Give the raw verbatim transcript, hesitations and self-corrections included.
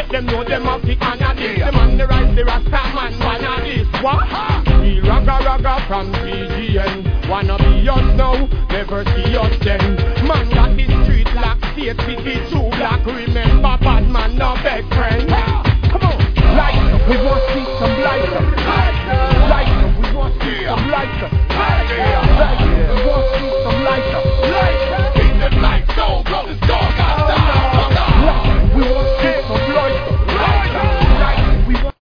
make them know them have the honor this. The man the rise, the Rasta man, man of this. What? We ragga ragga from T G N. Wanna be us now, never see us then. Man got the street lock, state city true black. Remember bad man, no beg friend. Come on, light up, we want to see some light up. Light up, we want to see some light up. Light up.